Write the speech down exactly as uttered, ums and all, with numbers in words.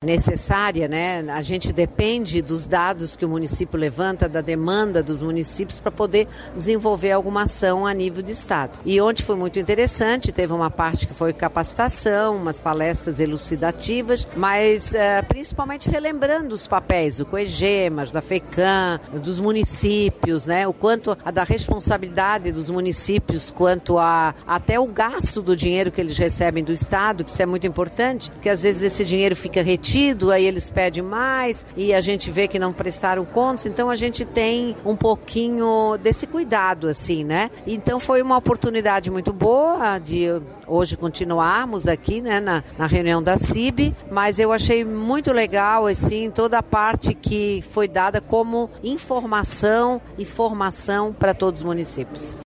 necessária, né? A gente depende dos dados que o município levanta, da demanda dos municípios para poder desenvolver alguma ação a nível de estado. E ontem foi muito interessante, teve uma parte que foi capacitação, umas palestras elucidativas, mas uh, principalmente relembrando os papéis do COEGEMAS, da FECAM, dos municípios, né? O quanto a da responsabilidade dos municípios quanto a até o gasto do dinheiro que eles recebem do estado, que isso é muito importante, porque às vezes esse dinheiro fica retido, aí eles pedem mais e a gente vê que não prestaram contas, então a gente tem um pouquinho desse cuidado, assim, né? Então foi uma oportunidade muito boa de hoje continuarmos aqui, né, na, na reunião da C I B, mas eu achei muito legal, assim, toda a parte que foi dada como informação e formação para todos os municípios.